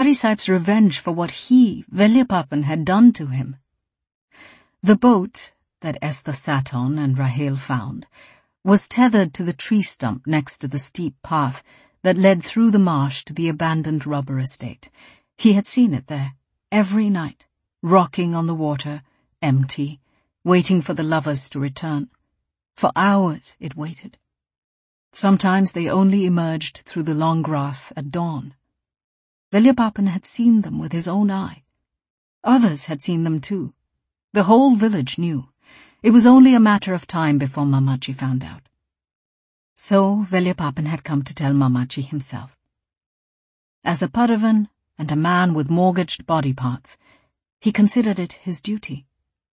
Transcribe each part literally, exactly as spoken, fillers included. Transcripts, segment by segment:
Perisipes' revenge for what he, Veliapapan, had done to him. The boat that Esther sat on and Rahel found was tethered to the tree stump next to the steep path that led through the marsh to the abandoned rubber estate. He had seen it there, every night, rocking on the water, empty, waiting for the lovers to return. For hours it waited. Sometimes they only emerged through the long grass at dawn. Veliapapan had seen them with his own eye. Others had seen them too. The whole village knew. It was only a matter of time before Mamachi found out. So Veliapapan had come to tell Mamachi himself. As a Padavan and a man with mortgaged body parts, he considered it his duty.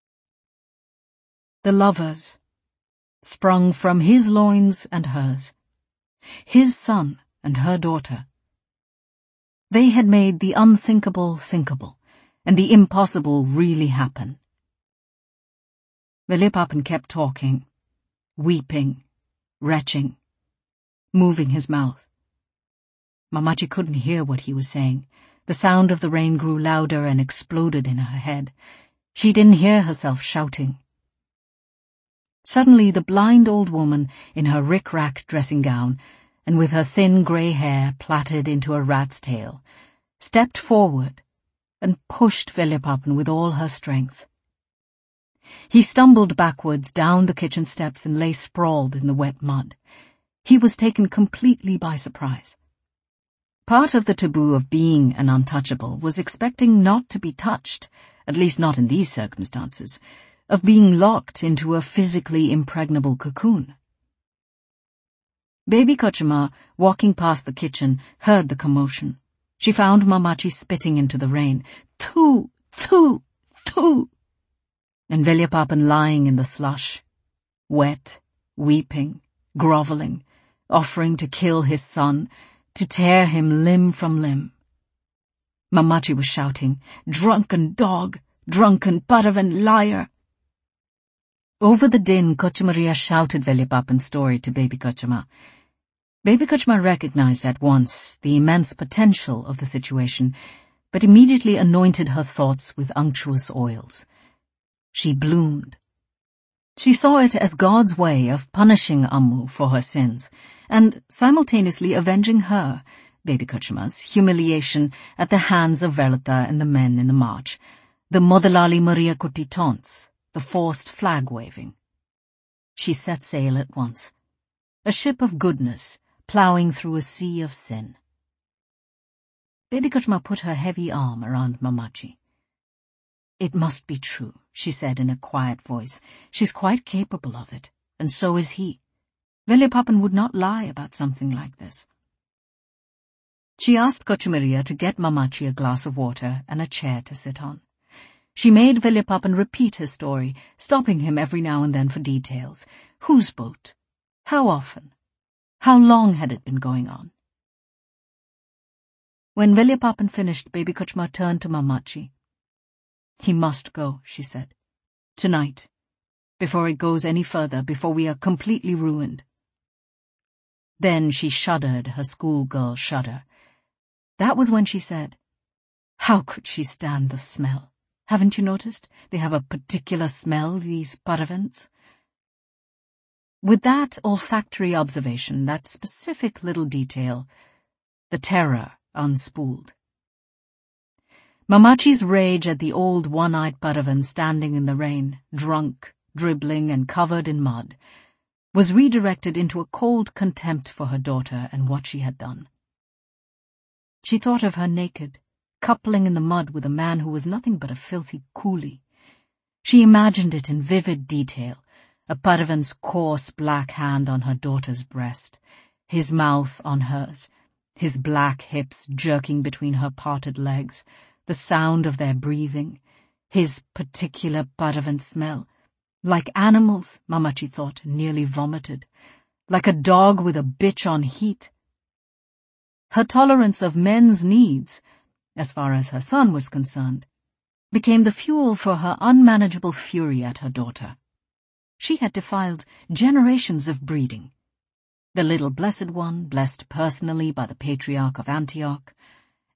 The lovers, sprung from his loins and hers, his son and her daughter. They had made the unthinkable thinkable, and the impossible really happen. Veliapapan kept talking, weeping, retching, moving his mouth. Mamachi couldn't hear what he was saying. The sound of the rain grew louder and exploded in her head. She didn't hear herself shouting. Suddenly the blind old woman, in her rick-rack dressing gown, and with her thin grey hair plaited into a rat's tail, stepped forward and pushed Veliapapan with all her strength. He stumbled backwards down the kitchen steps and lay sprawled in the wet mud. He was taken completely by surprise. Part of the taboo of being an untouchable was expecting not to be touched, at least not in these circumstances, of being locked into a physically impregnable cocoon. Baby Kochima, walking past the kitchen, heard the commotion. She found Mamachi spitting into the rain. Thu! Thu! Thu! And Veliapapan lying in the slush, wet, weeping, grovelling, offering to kill his son, to tear him limb from limb. Mamachi was shouting, "Drunken dog! Drunken Padavan liar!" Over the din, Kochimaria shouted Veliapapan's story to Baby Kochima. Baby Kochima recognized at once the immense potential of the situation, but immediately anointed her thoughts with unctuous oils. She bloomed. She saw it as God's way of punishing Ammu for her sins, and simultaneously avenging her, Baby Kochima's, humiliation at the hands of Verlata and the men in the march, the Modalali Maria Kuti taunts, the forced flag-waving. She set sail at once, a ship of goodness, ploughing through a sea of sin. Baby Kochima put her heavy arm around Mamachi. "It must be true," she said in a quiet voice. "She's quite capable of it, and so is he. Veliapapan would not lie about something like this." She asked Kochimaria to get Mamachi a glass of water and a chair to sit on. She made Veliapapan repeat his story, stopping him every now and then for details. Whose boat? How often? How long had it been going on? When Veliapapan finished, Baby Kochima turned to Mamachi. "He must go," she said. "Tonight. Before it goes any further, before we are completely ruined." Then she shuddered her schoolgirl shudder. That was when she said, "How could she stand the smell? Haven't you noticed? They have a particular smell, these Paravans." With that olfactory observation, that specific little detail, the terror unspooled. Mamachi's rage at the old one-eyed Padavan standing in the rain, drunk, dribbling and covered in mud, was redirected into a cold contempt for her daughter and what she had done. She thought of her naked, coupling in the mud with a man who was nothing but a filthy coolie. She imagined it in vivid detail, a Padavan's coarse black hand on her daughter's breast, his mouth on hers, his black hips jerking between her parted legs, the sound of their breathing, his particular Padavan smell. Like animals, Mamachi thought, and nearly vomited. Like a dog with a bitch on heat. Her tolerance of men's needs, as far as her son was concerned, became the fuel for her unmanageable fury at her daughter. She had defiled generations of breeding. The little blessed one, blessed personally by the Patriarch of Antioch,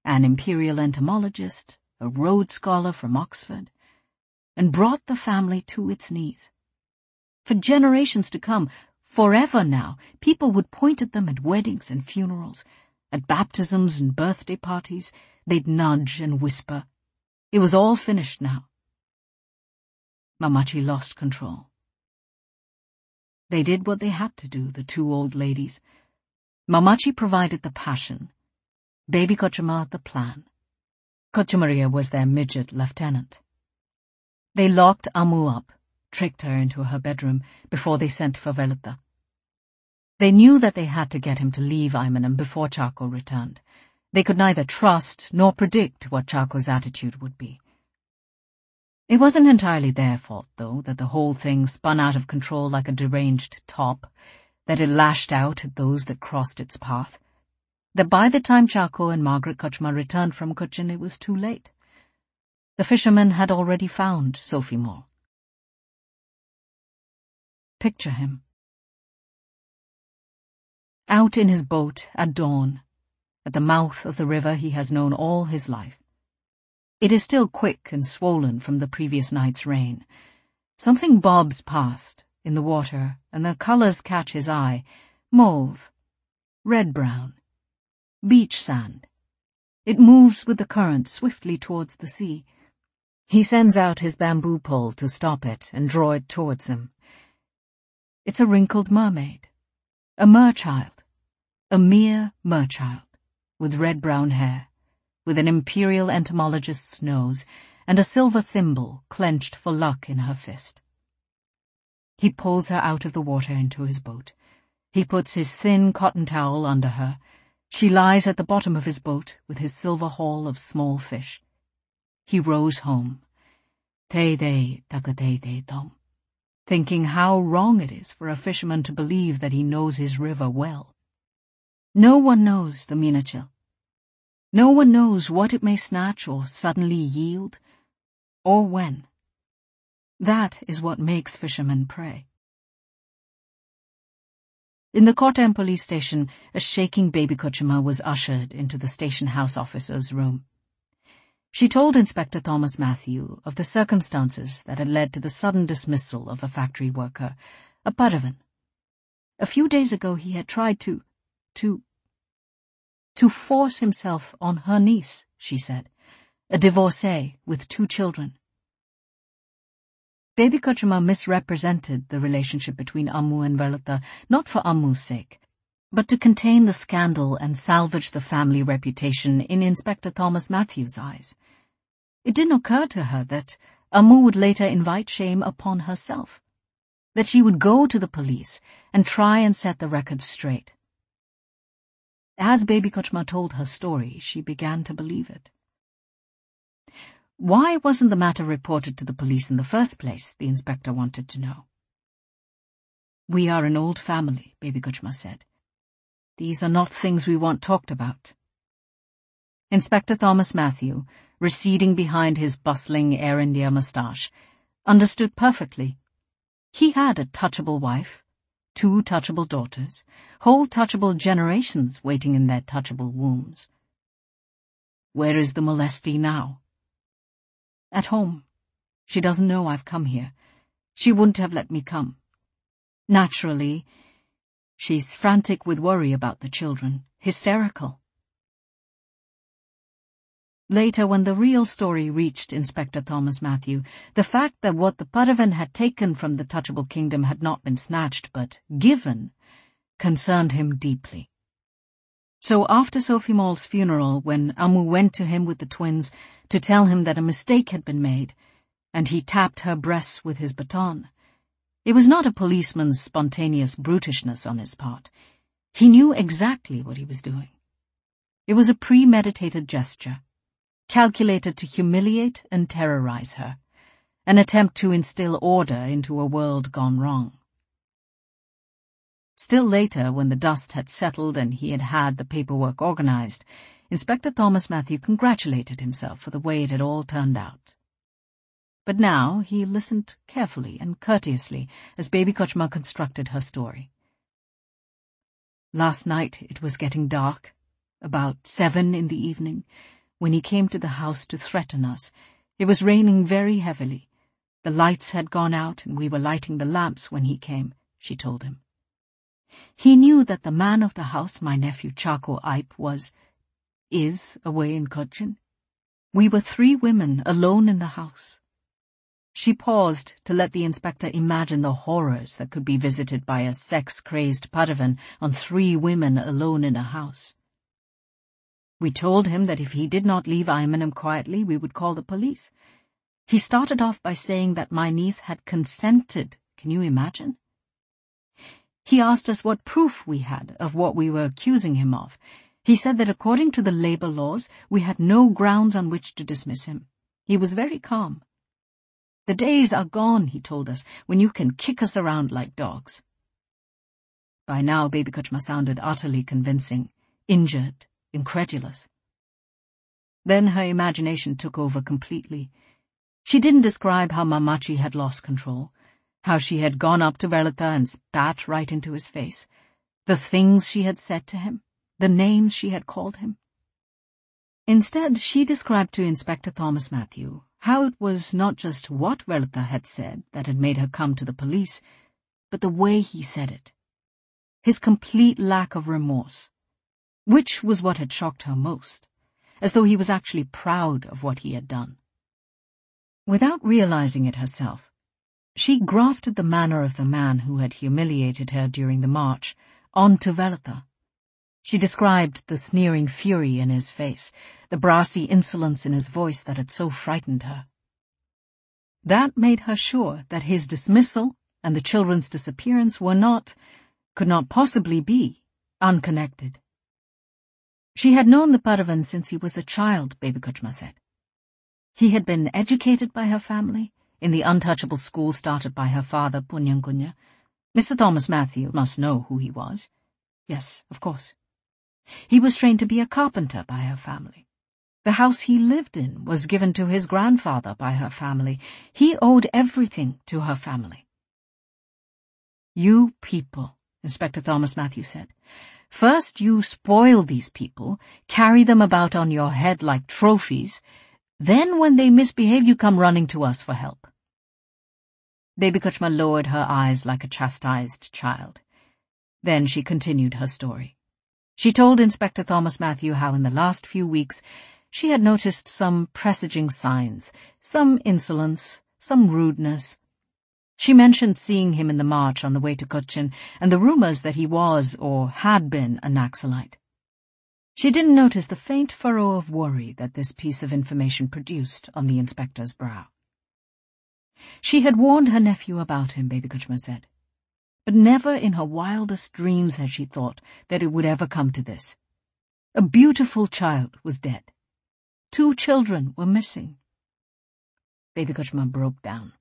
an imperial entomologist, a Rhodes Scholar from Oxford, and brought the family to its knees. For generations to come, forever now, people would point at them at weddings and funerals, at baptisms and birthday parties. They'd nudge and whisper. It was all finished now. Mamachi lost control. They did what they had to do, the two old ladies. Mamachi provided the passion, Baby Kochima the plan. Kochimaria was their midget lieutenant. They locked Amu up, tricked her into her bedroom, before they sent for Velita. They knew that they had to get him to leave Aimanam before Chako returned. They could neither trust nor predict what Chako's attitude would be. It wasn't entirely their fault, though, that the whole thing spun out of control like a deranged top, that it lashed out at those that crossed its path, that by the time Chako and Margaret Kochima returned from Cochin it was too late. The fishermen had already found Sophie Moore. Picture him. Out in his boat at dawn, at the mouth of the river he has known all his life. It is still quick and swollen from the previous night's rain. Something bobs past in the water, and the colors catch his eye. Mauve, red-brown, beach sand. It moves with the current swiftly towards the sea. He sends out his bamboo pole to stop it and draw it towards him. It's a wrinkled mermaid, a merchild, a mere merchild, with red-brown hair, with an imperial entomologist's nose, and a silver thimble clenched for luck in her fist. He pulls her out of the water into his boat. He puts his thin cotton towel under her. She lies at the bottom of his boat with his silver haul of small fish. He rows home, te-de takate-de-tom, thinking how wrong it is for a fisherman to believe that he knows his river well. No one knows the Minachil. No one knows what it may snatch or suddenly yield, or when. That is what makes fishermen prey. In the Kottayam police station, a shaking Baby Kochima was ushered into the station house officer's room. She told Inspector Thomas Matthew of the circumstances that had led to the sudden dismissal of a factory worker, a Padawan. A few days ago he had tried to, to, to force himself on her niece, she said, a divorcee with two children. Baby Kochima misrepresented the relationship between Amu and Velita, not for Amu's sake, but to contain the scandal and salvage the family reputation in Inspector Thomas Matthews' eyes. It didn't occur to her that Amu would later invite shame upon herself, that she would go to the police and try and set the record straight. As Baby Kochima told her story, she began to believe it. Why wasn't the matter reported to the police in the first place, the inspector wanted to know. We are an old family, Baby Kochima said. These are not things we want talked about. Inspector Thomas Matthew, receding behind his bustling Air India moustache, understood perfectly. He had a touchable wife, two touchable daughters, whole touchable generations waiting in their touchable wombs. Where is the molestee now? At home. She doesn't know I've come here. She wouldn't have let me come. Naturally, she's frantic with worry about the children, hysterical. Later, when the real story reached Inspector Thomas Matthew, the fact that what the Padawan had taken from the touchable kingdom had not been snatched but given concerned him deeply. So after Sophie Moll's funeral, when Amu went to him with the twins to tell him that a mistake had been made, and he tapped her breasts with his baton, it was not a policeman's spontaneous brutishness on his part. He knew exactly what he was doing. It was a premeditated gesture, calculated to humiliate and terrorize her, an attempt to instill order into a world gone wrong. Still later, when the dust had settled and he had had the paperwork organized, Inspector Thomas Matthew congratulated himself for the way it had all turned out. But now he listened carefully and courteously as Baby Kochima constructed her story. Last night it was getting dark, about seven in the evening, when he came to the house to threaten us. It was raining very heavily. The lights had gone out and we were lighting the lamps when he came, she told him. He knew that the man of the house, my nephew Chako Ipe, was, is away in Cochin. We were three women alone in the house. She paused to let the inspector imagine the horrors that could be visited by a sex-crazed Padawan on three women alone in a house. We told him that if he did not leave Aymanim quietly, we would call the police. He started off by saying that my niece had consented. Can you imagine? He asked us what proof we had of what we were accusing him of. He said that according to the labor laws, we had no grounds on which to dismiss him. He was very calm. The days are gone, he told us, when you can kick us around like dogs. By now, Baby Kuchma sounded utterly convincing, injured, incredulous. Then her imagination took over completely. She didn't describe how Mamachi had lost control, how she had gone up to Velita and spat right into his face, the things she had said to him, the names she had called him. Instead, she described to Inspector Thomas Matthew how it was not just what Velita had said that had made her come to the police, but the way he said it. His complete lack of remorse, which was what had shocked her most, as though he was actually proud of what he had done. Without realizing it herself, she grafted the manner of the man who had humiliated her during the march onto Velita. She described the sneering fury in his face, the brassy insolence in his voice that had so frightened her. That made her sure that his dismissal and the children's disappearance were not, could not possibly be, unconnected. She had known the Padawan since he was a child, Baby Kuchma said. He had been educated by her family, in the untouchable school started by her father, Punyankunya. Mister Thomas Matthew must know who he was. Yes, of course. He was trained to be a carpenter by her family. The house he lived in was given to his grandfather by her family. He owed everything to her family. You people, Inspector Thomas Matthew said. First you spoil these people, carry them about on your head like trophies. Then when they misbehave, you come running to us for help. Baby Kuchma lowered her eyes like a chastised child. Then she continued her story. She told Inspector Thomas Matthew how in the last few weeks she had noticed some presaging signs, some insolence, some rudeness. She mentioned seeing him in the march on the way to Cochin and the rumors that he was or had been a Naxalite. She didn't notice the faint furrow of worry that this piece of information produced on the inspector's brow. She had warned her nephew about him, Baby Kuchma said. But never in her wildest dreams had she thought that it would ever come to this. A beautiful child was dead. Two children were missing. Baby Kuchma broke down.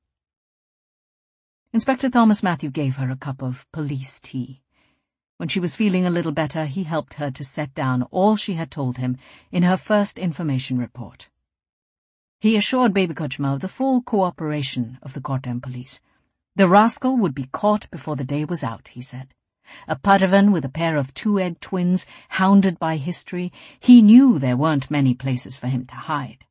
Inspector Thomas Matthew gave her a cup of police tea. When she was feeling a little better, he helped her to set down all she had told him in her first information report. He assured Baby Kuchma of the full cooperation of the Kottayam police. The rascal would be caught before the day was out, he said. A Padawan with a pair of two-egg twins, hounded by history, he knew there weren't many places for him to hide.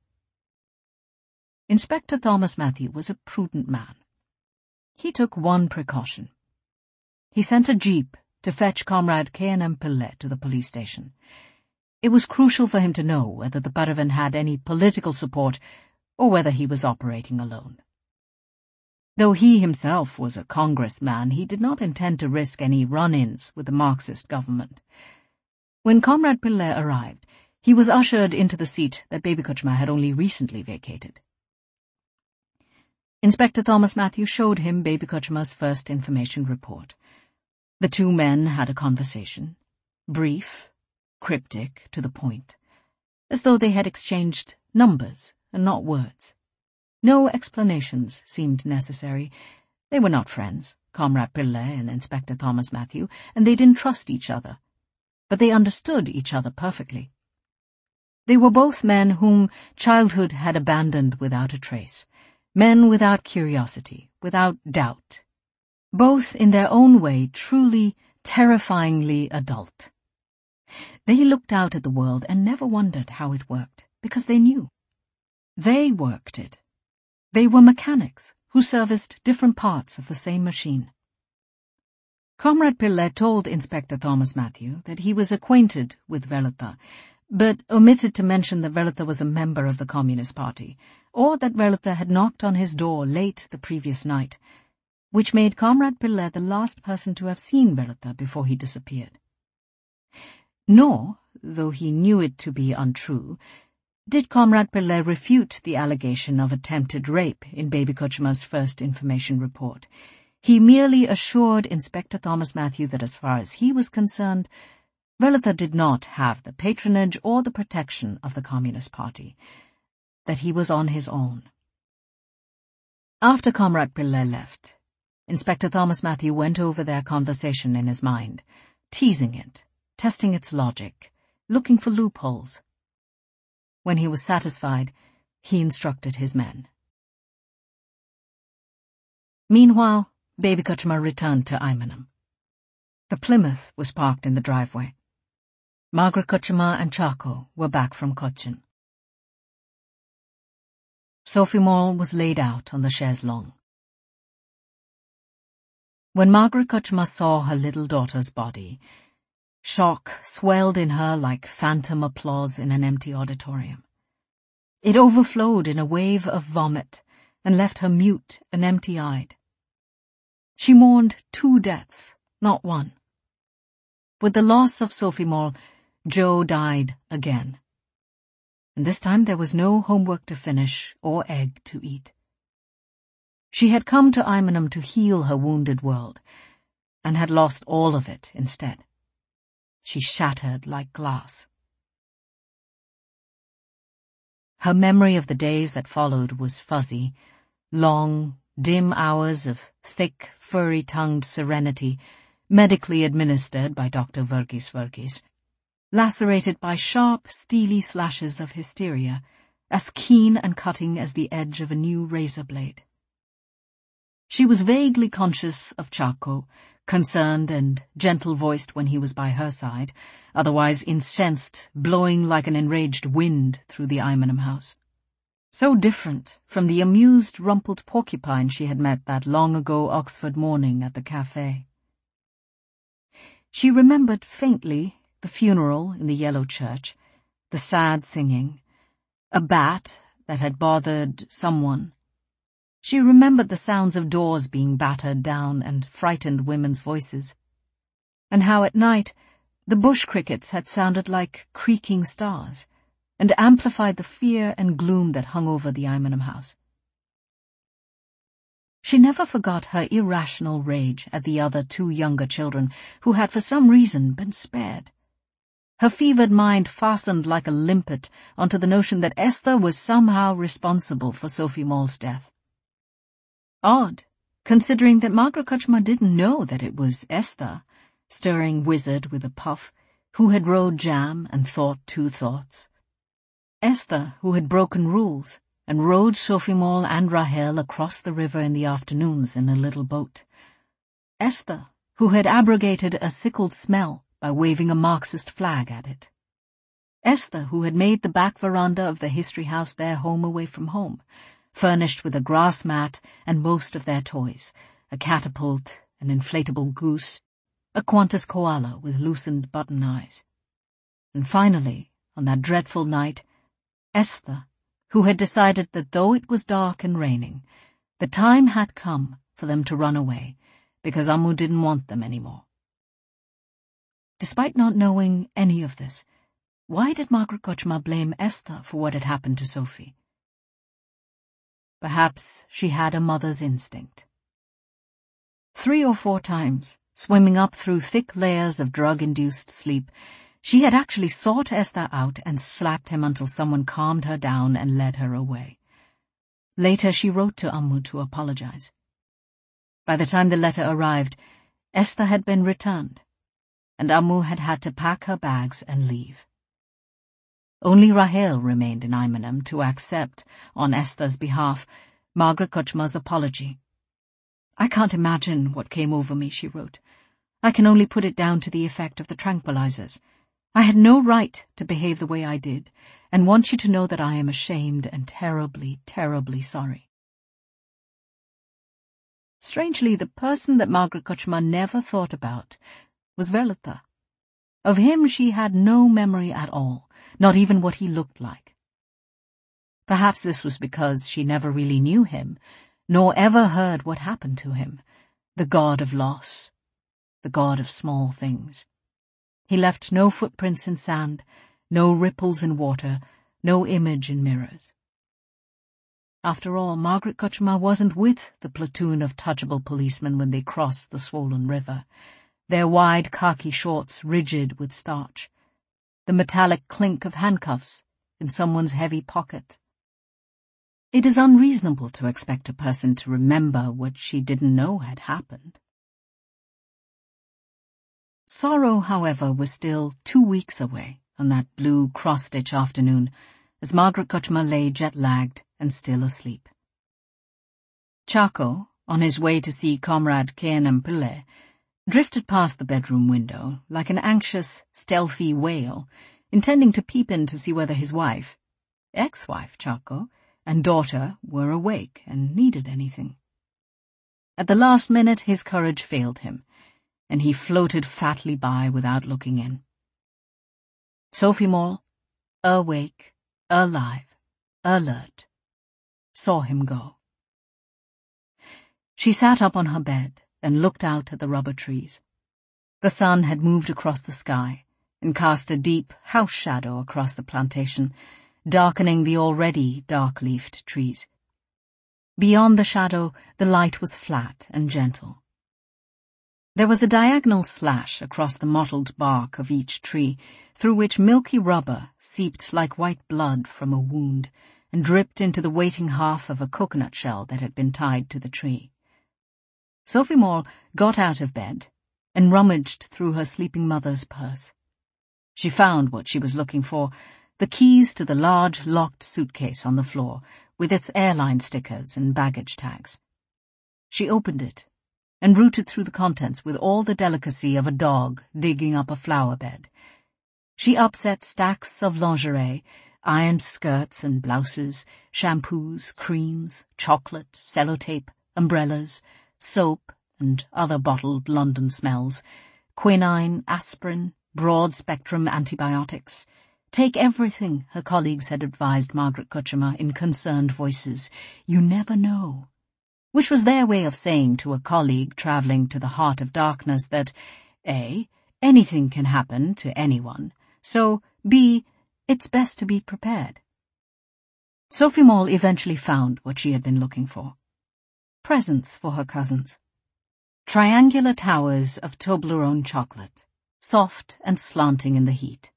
Inspector Thomas Matthew was a prudent man. He took one precaution. He sent a jeep to fetch Comrade K N M Pillai to the police station. It was crucial for him to know whether the Padawan had any political support or whether he was operating alone. Though he himself was a congressman, he did not intend to risk any run-ins with the Marxist government. When Comrade Pillai arrived, he was ushered into the seat that Baby Kuchma had only recently vacated. Inspector Thomas Matthew showed him Baby Kuchma's first information report. The two men had a conversation, brief, cryptic, to the point, as though they had exchanged numbers and not words. No explanations seemed necessary. They were not friends, Comrade Pillai and Inspector Thomas Matthew, and they didn't trust each other. But they understood each other perfectly. They were both men whom childhood had abandoned without a trace, men without curiosity, without doubt. Both in their own way truly, terrifyingly adult. They looked out at the world and never wondered how it worked, because they knew. They worked it. They were mechanics who serviced different parts of the same machine. Comrade Pillai told Inspector Thomas Matthew that he was acquainted with Velutha, but omitted to mention that Velutha was a member of the Communist Party, or that Velutha had knocked on his door late the previous night, which made Comrade Pillai the last person to have seen Velutha before he disappeared. Nor, though he knew it to be untrue, did Comrade Pillai refute the allegation of attempted rape in Baby Kuchma's first information report. He merely assured Inspector Thomas Matthew that as far as he was concerned, Velutha did not have the patronage or the protection of the Communist Party, that he was on his own. After Comrade Pillai left, Inspector Thomas Matthew went over their conversation in his mind, teasing it, testing its logic, looking for loopholes. When he was satisfied, he instructed his men. Meanwhile, Baby Kuchma returned to Aymanum. The Plymouth was parked in the driveway. Margaret Kuchma and Chako were back from Cochin. Sophie Mall was laid out on the chaise longue. When Margaret Kuchma saw her little daughter's body, shock swelled in her like phantom applause in an empty auditorium. It overflowed in a wave of vomit and left her mute and empty-eyed. She mourned two deaths, not one. With the loss of Sophie Mall, Joe died again. And this time there was no homework to finish or egg to eat. She had come to Aymanum to heal her wounded world, and had lost all of it instead. She shattered like glass. Her memory of the days that followed was fuzzy, long, dim hours of thick, furry-tongued serenity, medically administered by Doctor Verghese Verghese, lacerated by sharp, steely slashes of hysteria, as keen and cutting as the edge of a new razor blade. She was vaguely conscious of Chako, concerned and gentle-voiced when he was by her side, otherwise incensed, blowing like an enraged wind through the Aymanum house. So different from the amused, rumpled porcupine she had met that long-ago Oxford morning at the cafe. She remembered faintly the funeral in the yellow church, the sad singing, a bat that had bothered someone. She remembered the sounds of doors being battered down and frightened women's voices, and how at night the bush crickets had sounded like creaking stars, and amplified the fear and gloom that hung over the Aymanum house. She never forgot her irrational rage at the other two younger children who had for some reason been spared. Her fevered mind fastened like a limpet onto the notion that Esther was somehow responsible for Sophie Mall's death. Odd, considering that Margaret Kuchma didn't know that it was Esther, stirring wizard with a puff, who had rode jam and thought two thoughts. Esther, who had broken rules and rowed Sophie Mall and Rahel across the river in the afternoons in a little boat. Esther, who had abrogated a sickled smell by waving a Marxist flag at it. Esther, who had made the back veranda of the History House their home away from home, furnished with a grass mat and most of their toys, a catapult, an inflatable goose, a Qantas koala with loosened button eyes. And finally, on that dreadful night, Esther, who had decided that though it was dark and raining, the time had come for them to run away, because Ammu didn't want them anymore. Despite not knowing any of this, why did Margaret Kuchma blame Esther for what had happened to Sophie? Perhaps she had a mother's instinct. Three or four times, swimming up through thick layers of drug-induced sleep, she had actually sought Esther out and slapped him until someone calmed her down and led her away. Later she wrote to Ammu to apologize. By the time the letter arrived, Esther had been returned, and Ammu had had to pack her bags and leave. Only Rahel remained in Aymanum to accept, on Esther's behalf, Margaret Kuchma's apology. "I can't imagine what came over me," she wrote. "I can only put it down to the effect of the tranquilizers. I had no right to behave the way I did, and want you to know that I am ashamed and terribly, terribly sorry." Strangely, the person that Margaret Kutchma never thought about was Verlitha. Of him she had no memory at all, not even what he looked like. Perhaps this was because she never really knew him, nor ever heard what happened to him, the god of loss, the god of small things. He left no footprints in sand, no ripples in water, no image in mirrors. After all, Margaret Kutchma wasn't with the platoon of touchable policemen when they crossed the swollen river, their wide khaki shorts rigid with starch, the metallic clink of handcuffs in someone's heavy pocket. It is unreasonable to expect a person to remember what she didn't know had happened. Sorrow, however, was still two weeks away on that blue cross-stitch afternoon, as Margaret Kutchma lay jet-lagged and still asleep. Chako, on his way to see Comrade K N M Pillay, drifted past the bedroom window like an anxious, stealthy whale, intending to peep in to see whether his wife, ex-wife Chako, and daughter were awake and needed anything. At the last minute his courage failed him, and he floated fatly by without looking in. Sophie Mole, awake, alive, alert, saw him go. She sat up on her bed and looked out at the rubber trees. The sun had moved across the sky and cast a deep house shadow across the plantation, darkening the already dark-leafed trees. Beyond the shadow, the light was flat and gentle. There was a diagonal slash across the mottled bark of each tree, through which milky rubber seeped like white blood from a wound and dripped into the waiting half of a coconut shell that had been tied to the tree. Sophie Mole got out of bed and rummaged through her sleeping mother's purse. She found what she was looking for, the keys to the large locked suitcase on the floor with its airline stickers and baggage tags. She opened it and rooted through the contents with all the delicacy of a dog digging up a flower bed. She upset stacks of lingerie, ironed skirts and blouses, shampoos, creams, chocolate, sellotape, umbrellas, soap and other bottled London smells, quinine, aspirin, broad-spectrum antibiotics. Take everything, her colleagues had advised Margaret Kutchma in concerned voices. You never know. Which was their way of saying to a colleague travelling to the heart of darkness that A. anything can happen to anyone, so B. it's best to be prepared. Sophie Mole eventually found what she had been looking for. Presents for her cousins. Triangular towers of Toblerone chocolate, soft and slanting in the heat.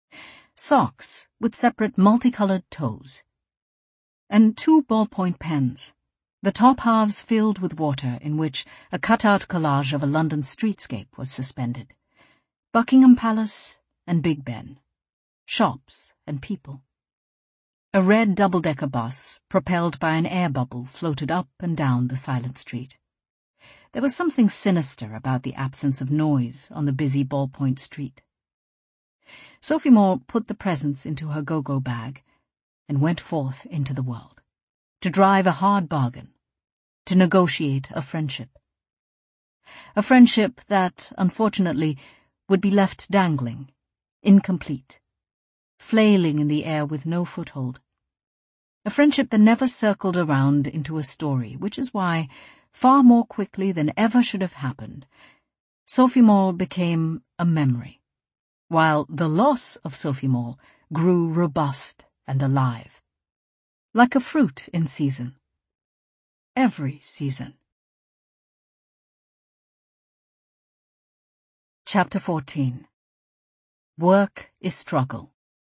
Socks with separate multicolored toes. And two ballpoint pens, the top halves filled with water in which a cut-out collage of a London streetscape was suspended. Buckingham Palace and Big Ben. Shops and people. A red double-decker bus, propelled by an air bubble, floated up and down the silent street. There was something sinister about the absence of noise on the busy Ballpoint Street. Sophie Mole put the presents into her go-go bag and went forth into the world, to drive a hard bargain, to negotiate a friendship. A friendship that, unfortunately, would be left dangling, incomplete, flailing in the air with no foothold. A friendship that never circled around into a story, which is why, far more quickly than ever should have happened, Sophie Mole became a memory, while the loss of Sophie Mole grew robust and alive, like a fruit in season. Every season. Chapter fourteen. Work is struggle.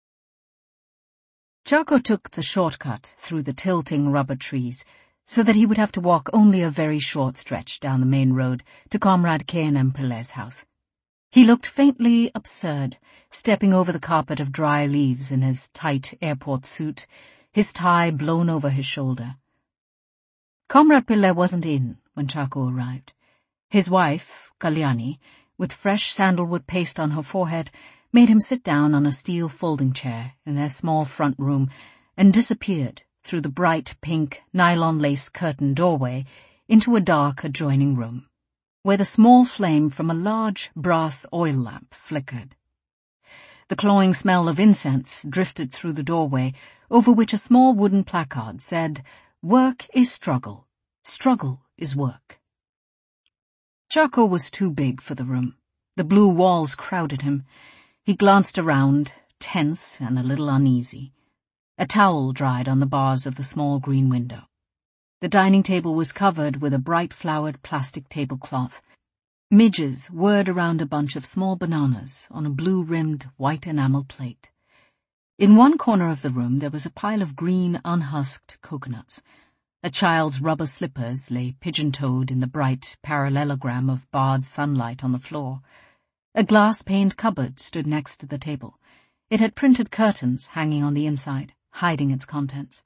Chako took the shortcut through the tilting rubber trees so that he would have to walk only a very short stretch down the main road to Comrade K N M Pillay's house. He looked faintly absurd, stepping over the carpet of dry leaves in his tight airport suit, his tie blown over his shoulder. Comrade Pillay wasn't in when Chako arrived. His wife, Kalyani, with fresh sandalwood paste on her forehead, made him sit down on a steel folding chair in their small front room and disappeared through the bright pink nylon lace curtain doorway into a dark adjoining room, where the small flame from a large brass oil lamp flickered. The cloying smell of incense drifted through the doorway, over which a small wooden placard said, "Work is struggle. Struggle is work." Charco was too big for the room. The blue walls crowded him. He glanced around, tense and a little uneasy. A towel dried on the bars of the small green window. The dining table was covered with a bright-flowered plastic tablecloth. Midges whirred around a bunch of small bananas on a blue-rimmed white enamel plate. In one corner of the room there was a pile of green, unhusked coconuts. A child's rubber slippers lay pigeon-toed in the bright parallelogram of barred sunlight on the floor. A glass-paned cupboard stood next to the table. It had printed curtains hanging on the inside, hiding its contents.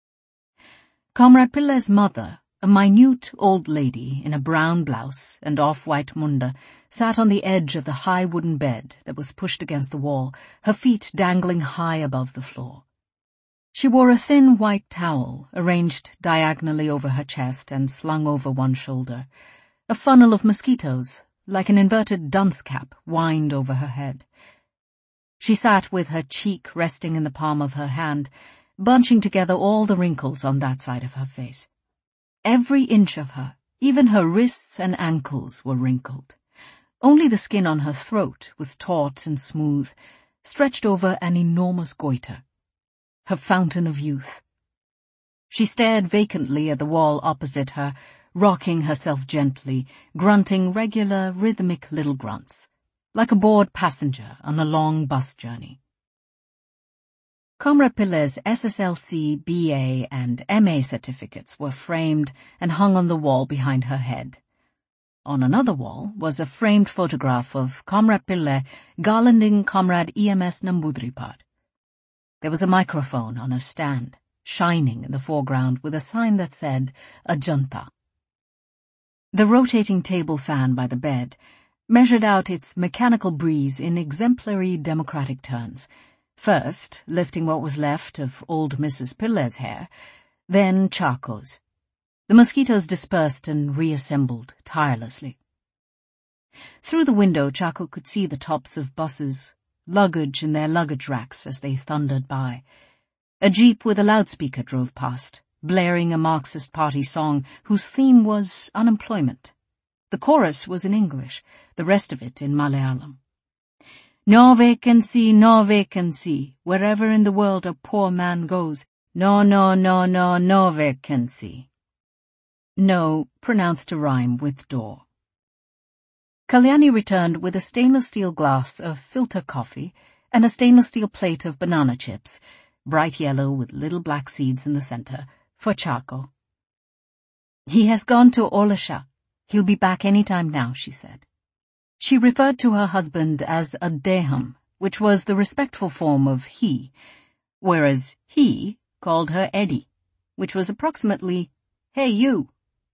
Comrade Pille's mother, a minute old lady in a brown blouse and off-white munda, sat on the edge of the high wooden bed that was pushed against the wall, her feet dangling high above the floor. She wore a thin white towel arranged diagonally over her chest and slung over one shoulder. A funnel of mosquitoes, like an inverted dunce cap, whined over her head. She sat with her cheek resting in the palm of her hand, bunching together all the wrinkles on that side of her face. Every inch of her, even her wrists and ankles, were wrinkled. Only the skin on her throat was taut and smooth, stretched over an enormous goiter. Her fountain of youth. She stared vacantly at the wall opposite her, rocking herself gently, grunting regular, rhythmic little grunts, like a bored passenger on a long bus journey. Comrade Pille's S S L C, B A, and M A certificates were framed and hung on the wall behind her head. On another wall was a framed photograph of Comrade Pille garlanding Comrade E M S Nambudripad. There was a microphone on a stand, shining in the foreground with a sign that said, Ajanta. The rotating table fan by the bed measured out its mechanical breeze in exemplary democratic turns, first lifting what was left of old Missus Pille's hair, then Charco's. The mosquitoes dispersed and reassembled tirelessly. Through the window, Charco could see the tops of buses, luggage in their luggage racks as they thundered by. A jeep with a loudspeaker drove past, blaring a Marxist Party song whose theme was unemployment. The chorus was in English, the rest of it in Malayalam. No vacancy, no vacancy, wherever in the world a poor man goes. No, no, no, no, no vacancy. No pronounced to rhyme with door. Kalyani returned with a stainless steel glass of filter coffee and a stainless steel plate of banana chips, bright yellow with little black seeds in the center, for Charco. He has gone to Olasha. He'll be back any time now, she said. She referred to her husband as a deham, which was the respectful form of he, whereas he called her Eddie, which was approximately, hey you.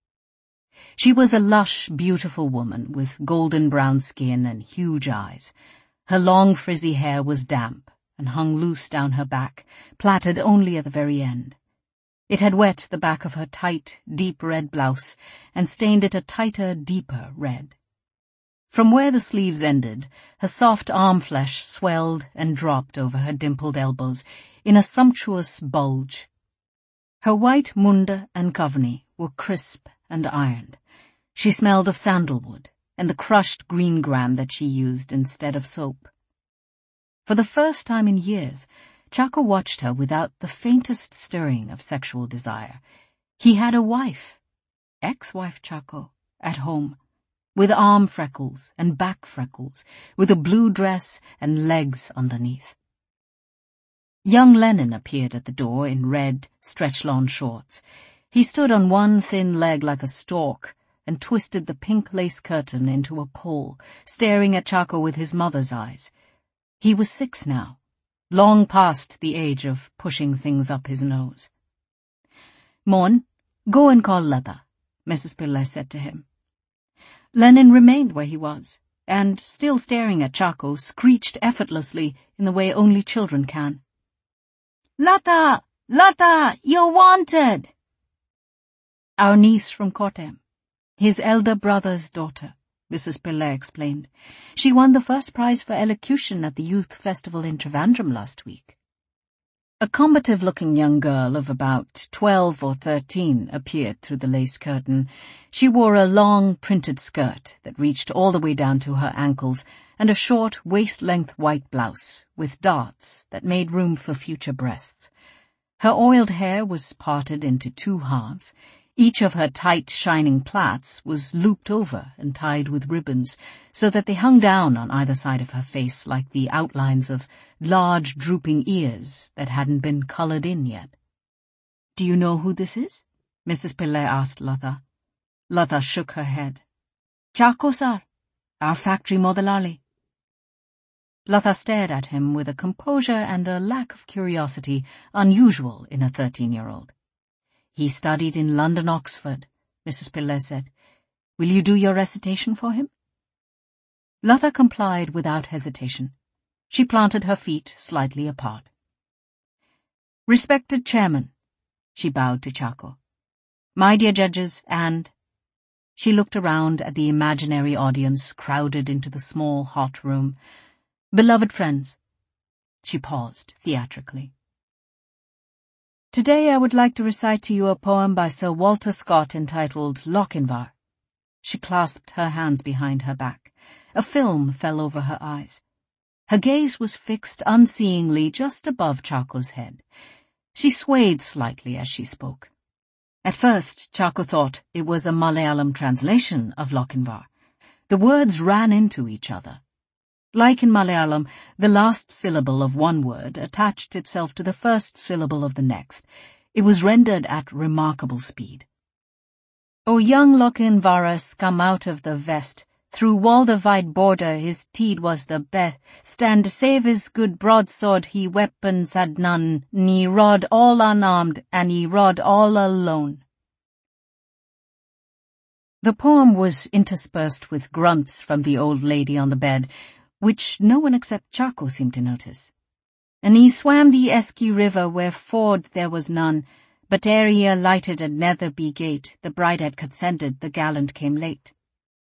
She was a lush, beautiful woman with golden brown skin and huge eyes. Her long frizzy hair was damp and hung loose down her back, plaited only at the very end. It had wet the back of her tight, deep red blouse and stained it a tighter, deeper red. From where the sleeves ended, her soft arm flesh swelled and dropped over her dimpled elbows in a sumptuous bulge. Her white munda and kavani were crisp and ironed. She smelled of sandalwood and the crushed green gram that she used instead of soap. For the first time in years, Charco watched her without the faintest stirring of sexual desire. He had a wife, ex-wife Charco, at home, with arm freckles and back freckles, with a blue dress and legs underneath. Young Lenin appeared at the door in red, stretch-lawn shorts. He stood on one thin leg like a stork and twisted the pink lace curtain into a pole, staring at Charco with his mother's eyes. He was six now, long past the age of pushing things up his nose. Mon, go and call Lata, Missus Pille said to him. Lenin remained where he was, and, still staring at Chaco, screeched effortlessly in the way only children can. "Lata! Lata! You're wanted!" "Our niece from Kotem. His elder brother's daughter," Missus Pillay explained. "She won the first prize for elocution at the youth festival in Trivandrum last week." A combative-looking young girl of about twelve or thirteen appeared through the lace curtain. She wore a long, printed skirt that reached all the way down to her ankles and a short, waist-length white blouse with darts that made room for future breasts. Her oiled hair was parted into two halves. Each of her tight, shining plaits was looped over and tied with ribbons, so that they hung down on either side of her face like the outlines of large, drooping ears that hadn't been colored in yet. "Do you know who this is?" Missus Pillay asked Lata. Lata shook her head. "Chaco, sir. Our factory modelali." Lata stared at him with a composure and a lack of curiosity unusual in a thirteen-year-old. "He studied in London, Oxford," Missus Pillay said. "Will you do your recitation for him?" Lata complied without hesitation. She planted her feet slightly apart. "Respected Chairman," she bowed to Chaco. "My dear judges and—" She looked around at the imaginary audience crowded into the small, hot room. "Beloved friends." She paused theatrically. "Today I would like to recite to you a poem by Sir Walter Scott entitled Lochinvar." She clasped her hands behind her back. A film fell over her eyes. Her gaze was fixed unseeingly just above Chaco's head. She swayed slightly as she spoke. At first, Chaco thought it was a Malayalam translation of Lochinvar. The words ran into each other. Like in Malayalam, the last syllable of one word attached itself to the first syllable of the next. It was rendered at remarkable speed. "O young Lochinvarus come out of the vest, through wall the wide border his teed was the best, stand save his good broadsword he weapons had none, he rode all unarmed, and he rode all alone." The poem was interspersed with grunts from the old lady on the bed, which no one except Chaco seemed to notice. "And he swam the Eski River where ford there was none, but ere he alighted at Netherby Gate, the bride had consented, the gallant came late."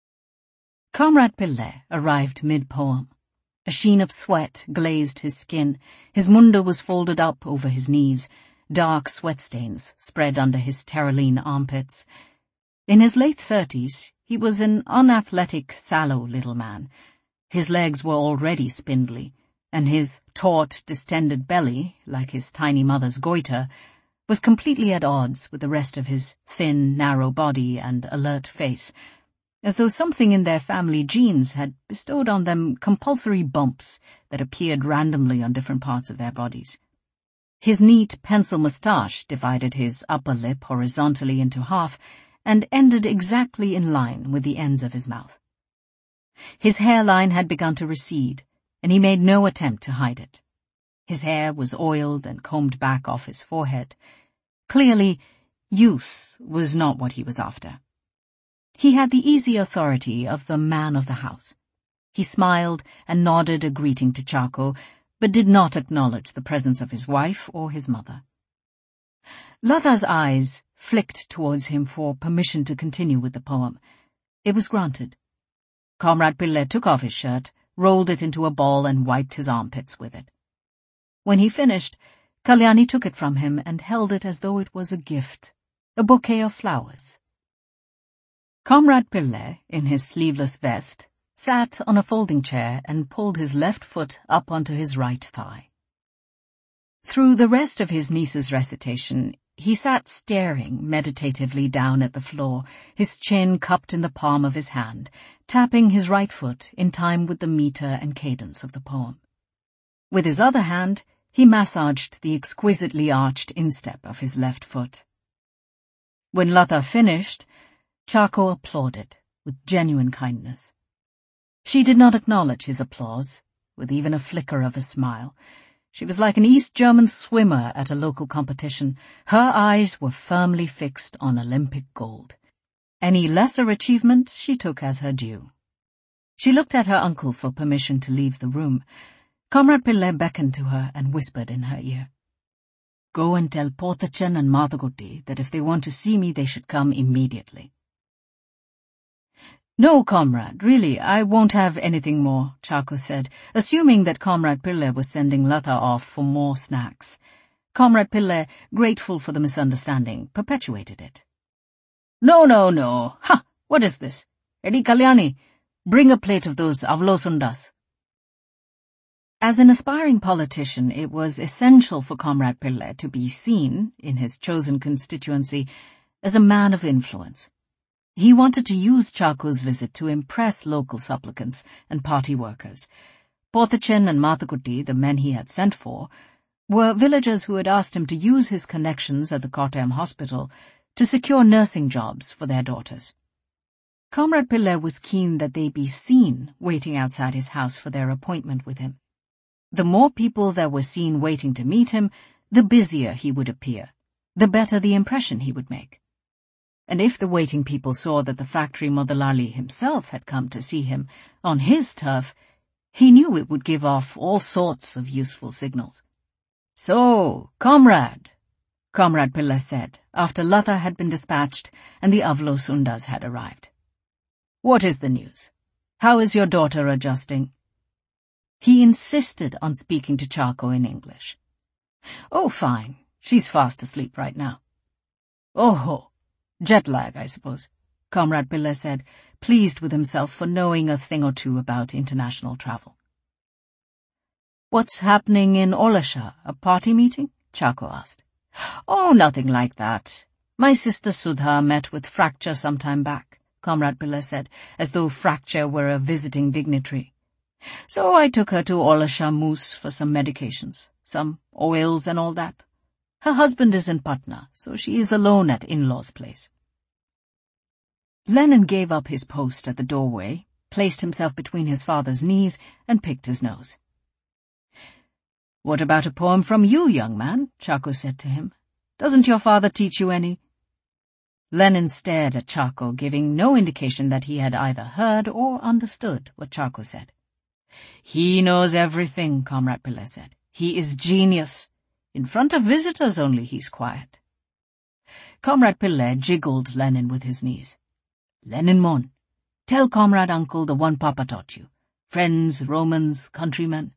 Comrade Pillay arrived mid-poem. A sheen of sweat glazed his skin. His mundo was folded up over his knees. Dark sweat stains spread under his terraline armpits. In his late thirties, he was an unathletic, sallow little man. His legs were already spindly, and his taut, distended belly, like his tiny mother's goiter, was completely at odds with the rest of his thin, narrow body and alert face, as though something in their family genes had bestowed on them compulsory bumps that appeared randomly on different parts of their bodies. His neat pencil moustache divided his upper lip horizontally into half and ended exactly in line with the ends of his mouth. His hairline had begun to recede, and he made no attempt to hide it. His hair was oiled and combed back off his forehead. Clearly, youth was not what he was after. He had the easy authority of the man of the house. He smiled and nodded a greeting to Chaco, but did not acknowledge the presence of his wife or his mother. Lata's eyes flicked towards him for permission to continue with the poem. It was granted. Comrade Pillay took off his shirt, rolled it into a ball, and wiped his armpits with it. When he finished, Kalyani took it from him and held it as though it was a gift, a bouquet of flowers. Comrade Pillay, in his sleeveless vest, sat on a folding chair and pulled his left foot up onto his right thigh. Through the rest of his niece's recitation, he sat staring meditatively down at the floor, his chin cupped in the palm of his hand, tapping his right foot in time with the meter and cadence of the poem. With his other hand, he massaged the exquisitely arched instep of his left foot. When Lata finished, Chaco applauded with genuine kindness. She did not acknowledge his applause, with even a flicker of a smile. She was like an East German swimmer at a local competition. Her eyes were firmly fixed on Olympic gold. Any lesser achievement she took as her due. She looked at her uncle for permission to leave the room. Comrade Pillai beckoned to her and whispered in her ear. "Go and tell Pothachan and Mathakutti that if they want to see me, they should come immediately." "No, comrade, really, I won't have anything more," Chako said, assuming that Comrade Pillai was sending Latha off for more snacks. Comrade Pillai, grateful for the misunderstanding, perpetuated it. "No, no, no. Ha! What is this? Edi Kalyani, bring a plate of those avlosundas." As an aspiring politician, it was essential for Comrade Pillai to be seen, in his chosen constituency, as a man of influence. He wanted to use Chako's visit to impress local supplicants and party workers. Pothachan and Mathakutti, the men he had sent for, were villagers who had asked him to use his connections at the Kottayam hospital to secure nursing jobs for their daughters. Comrade Pillai was keen that they be seen waiting outside his house for their appointment with him. The more people there were seen waiting to meet him, the busier he would appear, the better the impression he would make. And if the waiting people saw that the factory Modalali himself had come to see him on his turf, he knew it would give off all sorts of useful signals. "So, comrade," Comrade Pillai said, after Latha had been dispatched and the avlosundas had arrived. "What is the news? How is your daughter adjusting?" He insisted on speaking to Chako in English. "Oh, fine. She's fast asleep right now." "Oh ho. Jet lag, I suppose," Comrade Pillai said, pleased with himself for knowing a thing or two about international travel. "What's happening in Olasha, a party meeting?" Chako asked. "Oh, nothing like that. My sister Sudha met with Fracture some time back," Comrade Pillai said, as though Fracture were a visiting dignitary. "So I took her to Olasha Moose for some medications, some oils and all that. Her husband is in Patna, so she is alone at in-law's place." Lenin gave up his post at the doorway, placed himself between his father's knees, and picked his nose. "What about a poem from you, young man?" Chako said to him. "Doesn't your father teach you any?" Lenin stared at Chako, giving no indication that he had either heard or understood what Chako said. "He knows everything," Comrade Pillai said. "He is genius. In front of visitors only he's quiet." Comrade Pillai jiggled Lenin with his knees. "Lenin Mon, tell Comrade Uncle the one Papa taught you. Friends, Romans, countrymen."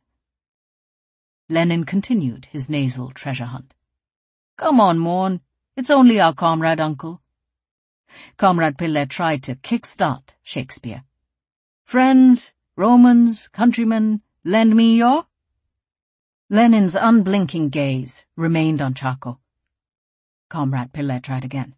Lenin continued his nasal treasure hunt. "Come on, Mon. It's only our Comrade Uncle." Comrade Pillai tried to kick-start Shakespeare. "Friends, Romans, countrymen, lend me your—" Lenin's unblinking gaze remained on Chako. Comrade Pillai tried again.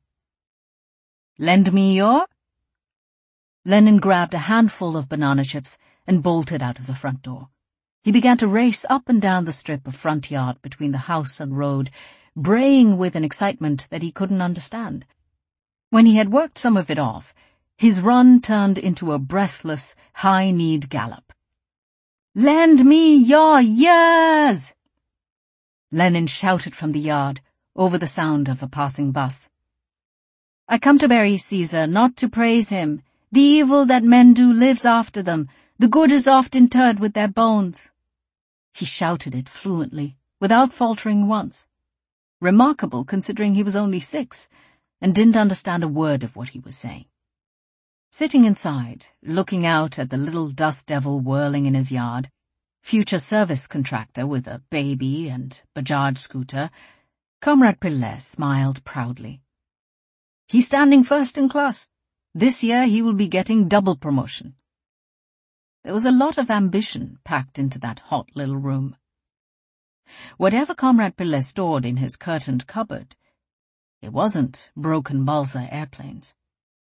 "Lend me your—" Lenin grabbed a handful of banana chips and bolted out of the front door. He began to race up and down the strip of front yard between the house and road, braying with an excitement that he couldn't understand. When he had worked some of it off, his run turned into a breathless, high-kneed gallop. "Lend me your ears!" Lenin shouted from the yard, over the sound of a passing bus. "I come to bury Caesar, not to praise him. The evil that men do lives after them. The good is oft interred with their bones." He shouted it fluently, without faltering once. Remarkable, considering he was only six, and didn't understand a word of what he was saying. Sitting inside, looking out at the little dust devil whirling in his yard, future service contractor with a baby and Bajaj scooter, Comrade Pillai smiled proudly. "He's standing first in class. This year he will be getting double promotion." There was a lot of ambition packed into that hot little room. Whatever Comrade Pillai stored in his curtained cupboard, it wasn't broken balsa airplanes.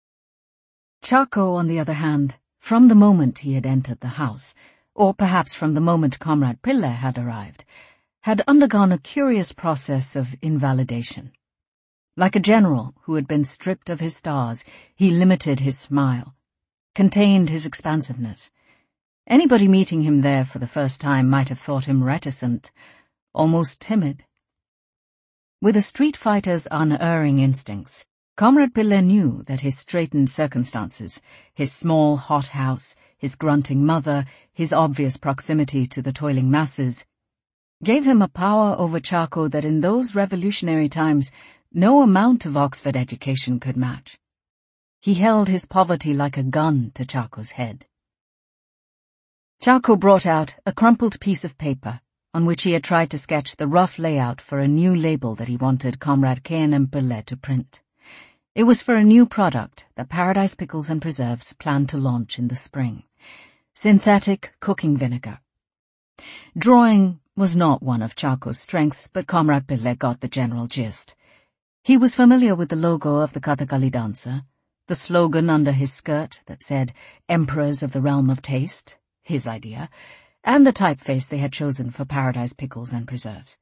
Chako, on the other hand, from the moment he had entered the house, or perhaps from the moment Comrade Pillai had arrived, had undergone a curious process of invalidation. Like a general who had been stripped of his stars, he limited his smile, contained his expansiveness. Anybody meeting him there for the first time might have thought him reticent, almost timid. With a street fighter's unerring instincts, Comrade Pillai knew that his straitened circumstances, his small hot house, his grunting mother, his obvious proximity to the toiling masses, gave him a power over Charco that in those revolutionary times no amount of Oxford education could match. He held his poverty like a gun to Charco's head. Charco brought out a crumpled piece of paper on which he had tried to sketch the rough layout for a new label that he wanted Comrade K and M Pillai to print. It was for a new product that Paradise Pickles and Preserves planned to launch in the spring. Synthetic cooking vinegar. Drawing was not one of Charco's strengths, but Comrade Pillai got the general gist. He was familiar with the logo of the Kathakali dancer, the slogan under his skirt that said, Emperors of the Realm of Taste, his idea, and the typeface they had chosen for Paradise Pickles and Preserves.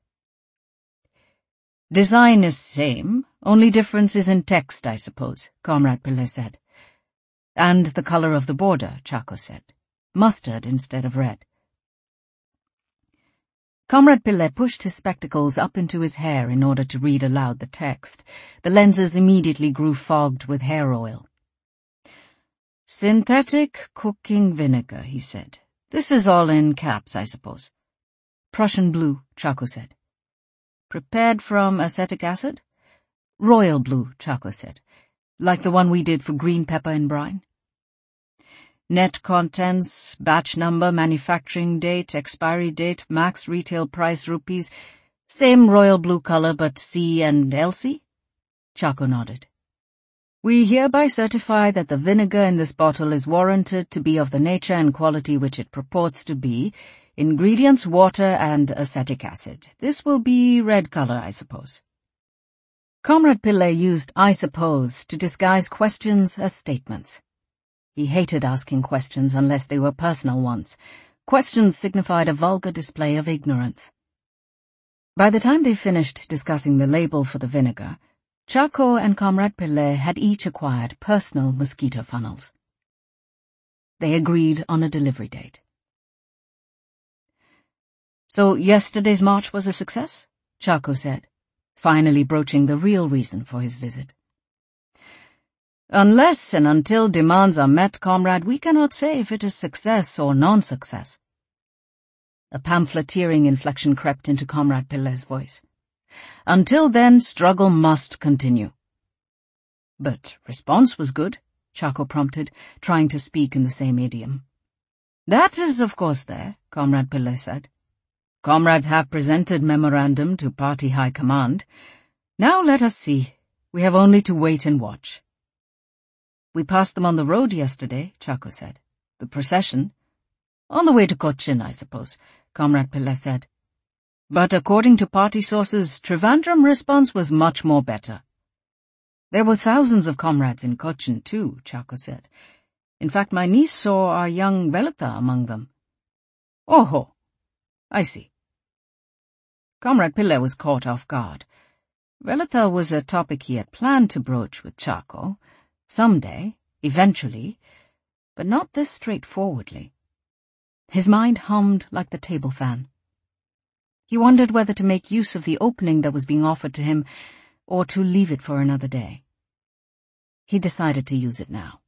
Design is same, only difference is in text, I suppose, Comrade Pillai said. And the color of the border, Charco said. Mustard instead of red. Comrade Pillai pushed his spectacles up into his hair in order to read aloud the text. The lenses immediately grew fogged with hair oil. Synthetic cooking vinegar, he said. This is all in caps, I suppose. Prussian blue, Charco said. Prepared from acetic acid? Royal blue, Charco said. Like the one we did for green pepper in brine. Net contents, batch number, manufacturing date, expiry date, max retail price rupees. Same royal blue color, but C and L C? Charco nodded. We hereby certify that the vinegar in this bottle is warranted to be of the nature and quality which it purports to be. Ingredients, water and acetic acid. This will be red color, I suppose. Comrade Pillai used I suppose to disguise questions as statements. He hated asking questions unless they were personal ones. Questions signified a vulgar display of ignorance. By the time they finished discussing the label for the vinegar, Charco and Comrade Pillai had each acquired personal mosquito funnels. They agreed on a delivery date. So yesterday's march was a success? Charco said, finally broaching the real reason for his visit. Unless and until demands are met, comrade, we cannot say if it is success or non-success. A pamphleteering inflection crept into Comrade Pillai's voice. Until then, struggle must continue. But response was good, Charco prompted, trying to speak in the same idiom. That is, of course, there, Comrade Pillai said. Comrades have presented memorandum to party high command. Now let us see. We have only to wait and watch. We passed them on the road yesterday, Charco said. The procession. On the way to Cochin, I suppose, Comrade Pillai said. But according to party sources, Trivandrum response was much more better. There were thousands of comrades in Cochin too, Charco said. In fact, my niece saw our young Velitha among them. Oh ho, I see. Comrade Pillai was caught off guard. Velitha was a topic he had planned to broach with Charco. Someday, eventually, but not this straightforwardly. His mind hummed like the table fan. He wondered whether to make use of the opening that was being offered to him, or to leave it for another day. He decided to use it now.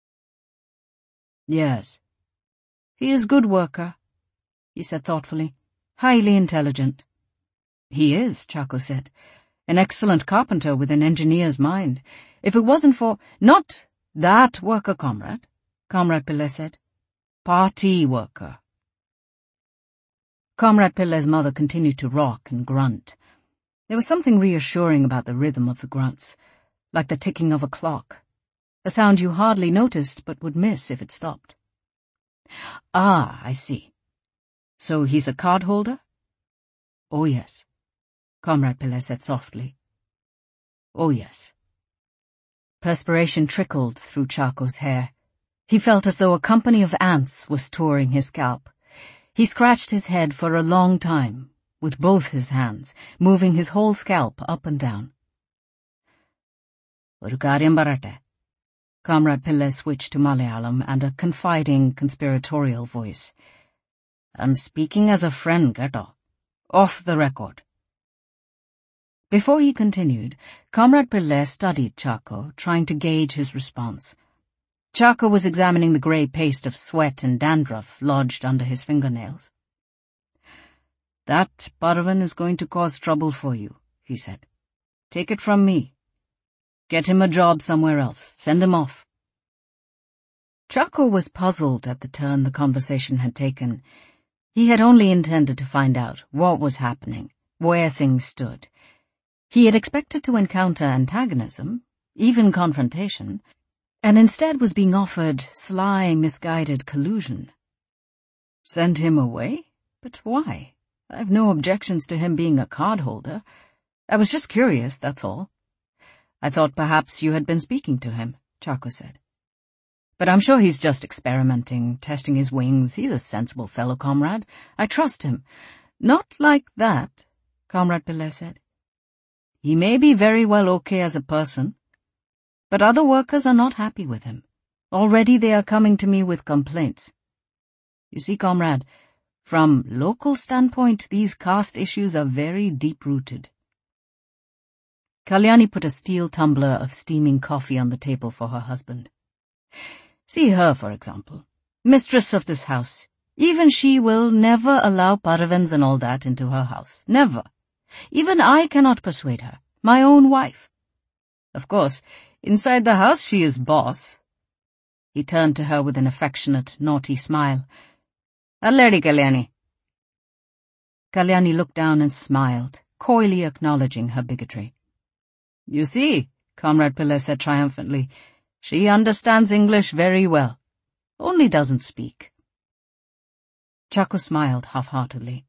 Yes. He is good worker, he said thoughtfully. Highly intelligent. He is, Charco said. An excellent carpenter with an engineer's mind. If it wasn't for— Not that worker, comrade, Comrade Pillai said. Party worker. Comrade Pillai's mother continued to rock and grunt. There was something reassuring about the rhythm of the grunts, like the ticking of a clock, a sound you hardly noticed but would miss if it stopped. Ah, I see. So he's a card holder? Oh, yes, Comrade Pillai said softly. Oh, yes. Perspiration trickled through Charco's hair. He felt as though a company of ants was touring his scalp. He scratched his head for a long time, with both his hands, moving his whole scalp up and down. Oru karyam parate. Comrade Pillai switched to Malayalam and a confiding, conspiratorial voice. I'm speaking as a friend, Gato. Off the record. Before he continued, Comrade Pillai studied Chako, trying to gauge his response. Chako was examining the grey paste of sweat and dandruff lodged under his fingernails. "That Parvan is going to cause trouble for you," he said. "Take it from me. Get him a job somewhere else. Send him off." Chako was puzzled at the turn the conversation had taken. He had only intended to find out what was happening, where things stood. He had expected to encounter antagonism, even confrontation, and instead was being offered sly, misguided collusion. Send him away? But why? I've no objections to him being a cardholder. I was just curious, that's all. I thought perhaps you had been speaking to him, Chako said. But I'm sure he's just experimenting, testing his wings. He's a sensible fellow, comrade. I trust him. Not like that, Comrade Pillai said. He may be very well okay as a person, but other workers are not happy with him. Already they are coming to me with complaints. You see, comrade, from local standpoint, these caste issues are very deep-rooted. Kalyani put a steel tumbler of steaming coffee on the table for her husband. See her, for example, mistress of this house. Even she will never allow Paravans and all that into her house. Never. Even I cannot persuade her, my own wife. Of course, inside the house she is boss. He turned to her with an affectionate, naughty smile. Alladi, Kalyani. Kalyani looked down and smiled, coyly acknowledging her bigotry. You see, Comrade Pillai said triumphantly, she understands English very well, only doesn't speak. Chako smiled half-heartedly.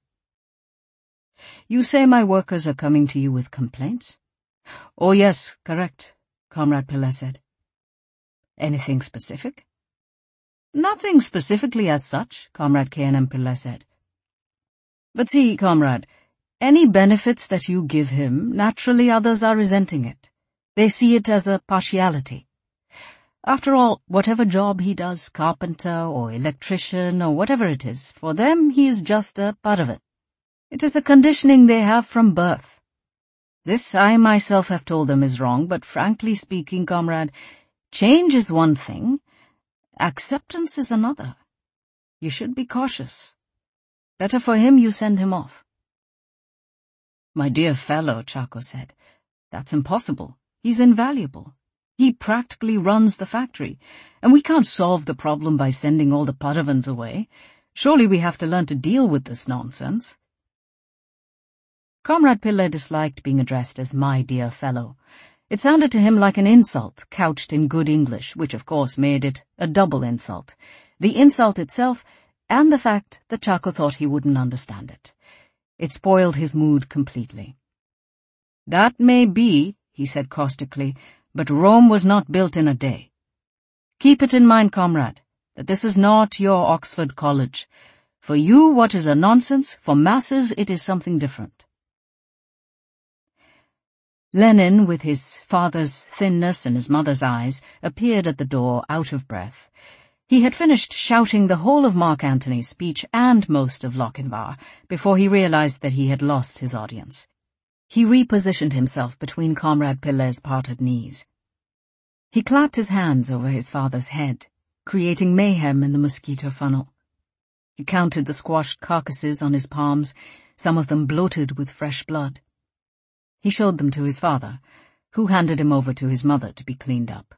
You say my workers are coming to you with complaints? Oh yes, correct, Comrade Pillai said. Anything specific? Nothing specifically as such, Comrade K N M Pillai said. But see, comrade, any benefits that you give him, naturally others are resenting it. They see it as a partiality. After all, whatever job he does, carpenter or electrician or whatever it is, for them he is just a part of it. It is a conditioning they have from birth. This I myself have told them is wrong, but frankly speaking, comrade, change is one thing, acceptance is another. You should be cautious. Better for him you send him off. My dear fellow, Chako said, that's impossible. He's invaluable. He practically runs the factory, and we can't solve the problem by sending all the Paravans away. Surely we have to learn to deal with this nonsense. Comrade Pillai disliked being addressed as my dear fellow. It sounded to him like an insult couched in good English, which of course made it a double insult. The insult itself and the fact that Chako thought he wouldn't understand it. It spoiled his mood completely. That may be, he said caustically, but Rome was not built in a day. Keep it in mind, comrade, that this is not your Oxford College. For you, what is a nonsense, for masses, it is something different. Lenin, with his father's thinness and his mother's eyes, appeared at the door, out of breath. He had finished shouting the whole of Mark Antony's speech and most of Lochinvar before he realized that he had lost his audience. He repositioned himself between Comrade Pillai's parted knees. He clapped his hands over his father's head, creating mayhem in the mosquito funnel. He counted the squashed carcasses on his palms, some of them bloated with fresh blood. He showed them to his father, who handed him over to his mother to be cleaned up.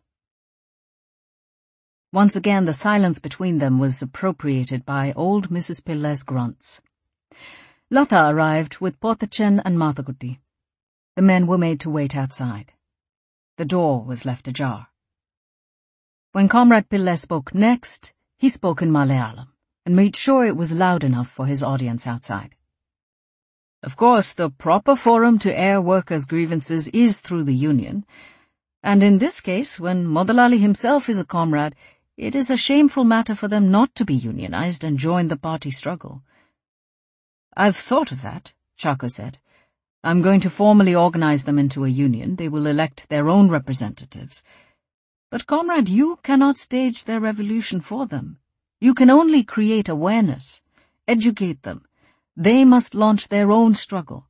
Once again the silence between them was appropriated by old Missus Pillai's grunts. Lata arrived with Potachan and Mathakutti. The men were made to wait outside. The door was left ajar. When Comrade Pillai spoke next, he spoke in Malayalam, and made sure it was loud enough for his audience outside. Of course, the proper forum to air workers' grievances is through the union, and in this case, when Modalali himself is a comrade, it is a shameful matter for them not to be unionized and join the party struggle. I've thought of that, Chako said. I'm going to formally organize them into a union. They will elect their own representatives. But, comrade, you cannot stage their revolution for them. You can only create awareness, educate them. They must launch their own struggle.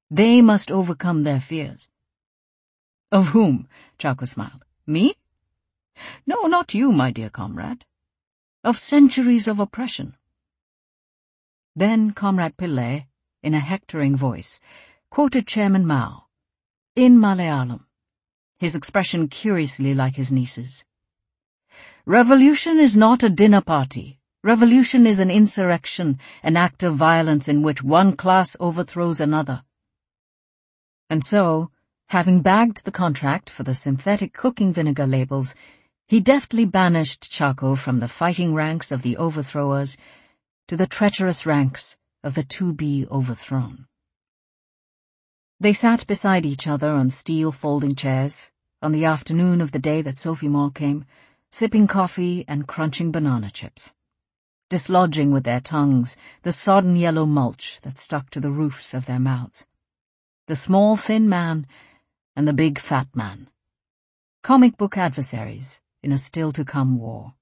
They must overcome their fears. Of whom? Chako smiled. Me? No, not you, my dear comrade. Of centuries of oppression. Then Comrade Pillai, in a hectoring voice, quoted Chairman Mao, in Malayalam, his expression curiously like his niece's. Revolution is not a dinner party. Revolution is an insurrection, an act of violence in which one class overthrows another. And so, having bagged the contract for the synthetic cooking vinegar labels, he deftly banished Chako from the fighting ranks of the overthrowers to the treacherous ranks of the to-be overthrown. They sat beside each other on steel folding chairs on the afternoon of the day that Sophie Mall came, sipping coffee and crunching banana chips, dislodging with their tongues the sodden yellow mulch that stuck to the roofs of their mouths. The small thin man and the big fat man, comic book adversaries in a still-to-come war.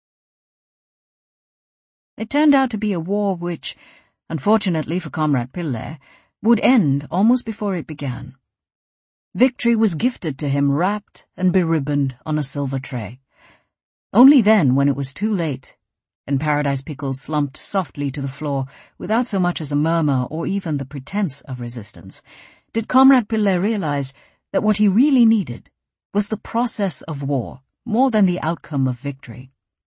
It turned out to be a war which, unfortunately for Comrade Pillai, would end almost before it began. Victory was gifted to him wrapped and beribboned on a silver tray. Only then, when it was too late, and Paradise Pickles slumped softly to the floor without so much as a murmur or even the pretense of resistance, did Comrade Pillai realize that what he really needed was the process of war more than the outcome of victory.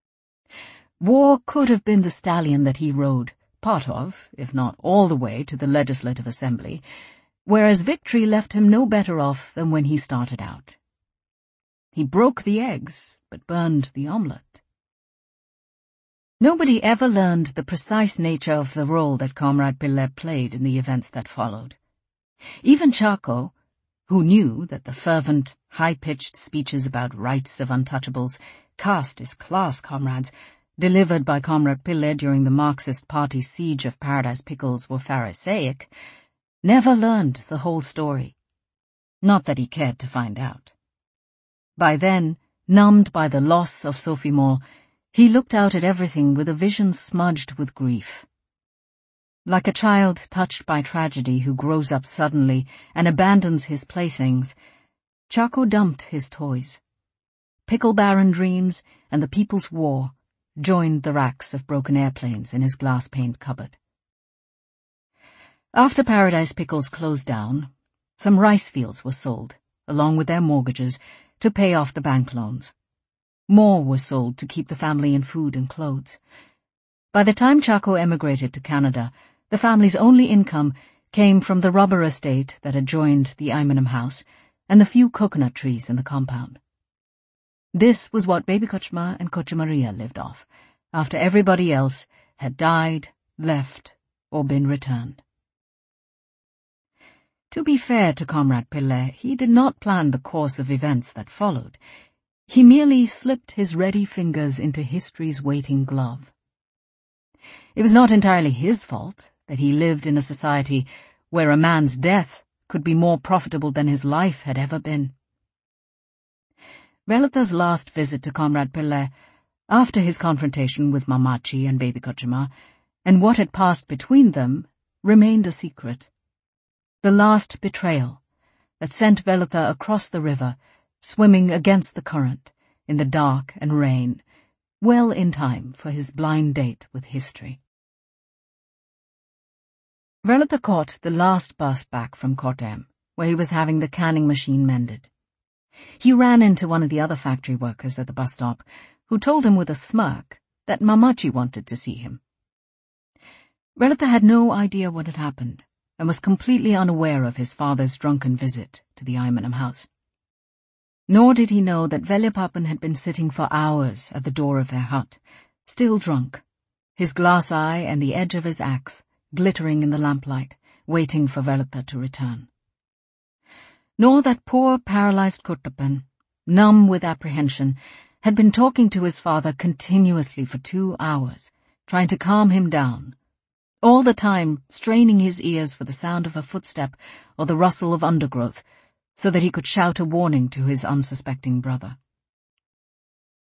War could have been the stallion that he rode, part of, if not all the way, to the Legislative Assembly, whereas victory left him no better off than when he started out. He broke the eggs, but burned the omelette. Nobody ever learned the precise nature of the role that Comrade Pillai played in the events that followed. Even Chako, who knew that the fervent, high-pitched speeches about rights of untouchables, caste as class comrades, delivered by Comrade Pillai during the Marxist Party's siege of Paradise Pickles were Pharisaic, never learned the whole story. Not that he cared to find out. By then, numbed by the loss of Sophie Mall, he looked out at everything with a vision smudged with grief. Like a child touched by tragedy who grows up suddenly and abandons his playthings, Chako dumped his toys. Pickle Baron dreams and the People's War joined the racks of broken airplanes in his glass-paned cupboard. After Paradise Pickles closed down, some rice fields were sold, along with their mortgages, to pay off the bank loans. More were sold to keep the family in food and clothes. By the time Chako emigrated to Canada, the family's only income came from the rubber estate that adjoined the Imanum house and the few coconut trees in the compound. This was what Baby Kochma and Kocha Maria lived off, after everybody else had died, left, or been returned. To be fair to Comrade Pillai, he did not plan the course of events that followed. He merely slipped his ready fingers into history's waiting glove. It was not entirely his fault that he lived in a society where a man's death could be more profitable than his life had ever been. Relata's last visit to Comrade Pillai, after his confrontation with Mamachi and Baby Kochma, and what had passed between them, remained a secret. The last betrayal that sent Velita across the river, swimming against the current, in the dark and rain, well in time for his blind date with history. Velita caught the last bus back from Kottayam, where he was having the canning machine mended. He ran into one of the other factory workers at the bus stop, who told him with a smirk that Mamachi wanted to see him. Relita had no idea what had happened, and was completely unaware of his father's drunken visit to the Imanum house. Nor did he know that Velyapapan had been sitting for hours at the door of their hut, still drunk, his glass eye and the edge of his axe glittering in the lamplight, waiting for Velita to return. Nor that poor paralyzed Kuttapan, numb with apprehension, had been talking to his father continuously for two hours, trying to calm him down, all the time straining his ears for the sound of a footstep or the rustle of undergrowth, so that he could shout a warning to his unsuspecting brother.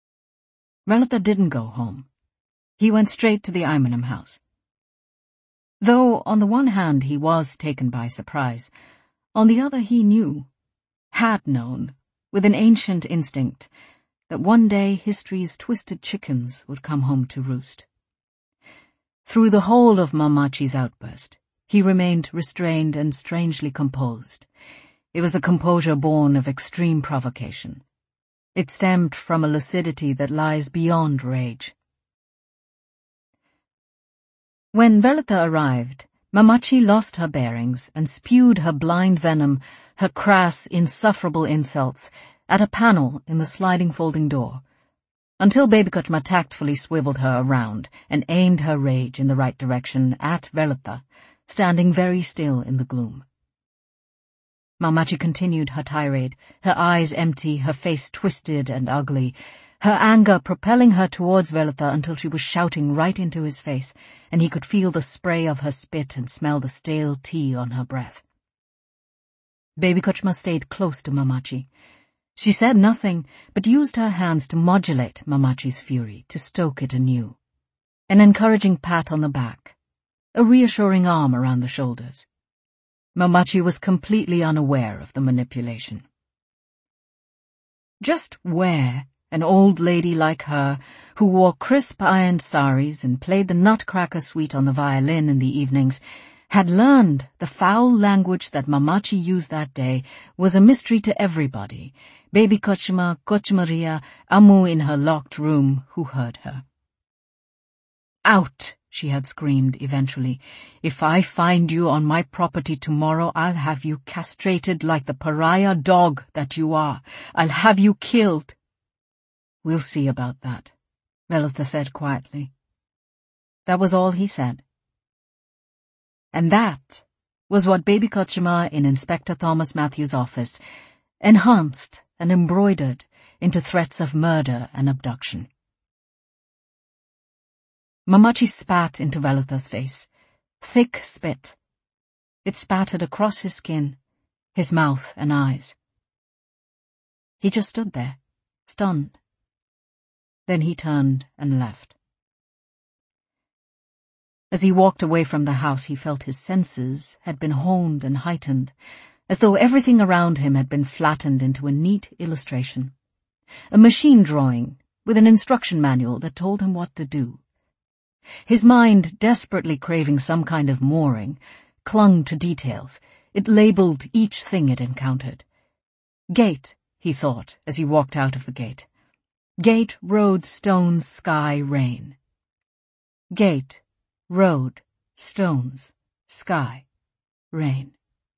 Relita didn't go home. He went straight to the Imanum house. Though on the one hand he was taken by surprise, on the other he knew, had known, with an ancient instinct, that one day history's twisted chickens would come home to roost. Through the whole of Mamachi's outburst, he remained restrained and strangely composed. It was a composure born of extreme provocation. It stemmed from a lucidity that lies beyond rage. When Velitha arrived, Mamachi lost her bearings and spewed her blind venom, her crass, insufferable insults, at a panel in the sliding folding door, until Baby Kochma tactfully swiveled her around and aimed her rage in the right direction at Velitha, standing very still in the gloom. Mamachi continued her tirade, her eyes empty, her face twisted and ugly, her anger propelling her towards Velitha until she was shouting right into his face, and he could feel the spray of her spit and smell the stale tea on her breath. Baby Kochma stayed close to Mamachi. She said nothing, but used her hands to modulate Mamachi's fury, to stoke it anew. An encouraging pat on the back, a reassuring arm around the shoulders. Mamachi was completely unaware of the manipulation. Just where an old lady like her, who wore crisp ironed saris and played the Nutcracker Suite on the violin in the evenings, had learned the foul language that Mamachi used that day was a mystery to everybody, Baby Kochma, Kochmaria, Amu in her locked room, who heard her. "Out!" she had screamed eventually. "If I find you on my property tomorrow, I'll have you castrated like the pariah dog that you are. I'll have you killed." "We'll see about that," Velitha said quietly. That was all he said. And that was what Baby Kochma in Inspector Thomas Matthews' office enhanced and embroidered into threats of murder and abduction. Mamachi spat into Velitha's face, thick spit. It spattered across his skin, his mouth and eyes. He just stood there, stunned. Then he turned and left. As he walked away from the house, he felt his senses had been honed and heightened, as though everything around him had been flattened into a neat illustration. A machine drawing with an instruction manual that told him what to do. His mind, desperately craving some kind of mooring, clung to details. It labeled each thing it encountered. Gate, he thought as he walked out of the gate. Gate, road, stones, sky, rain. Gate, road, stones, sky, rain.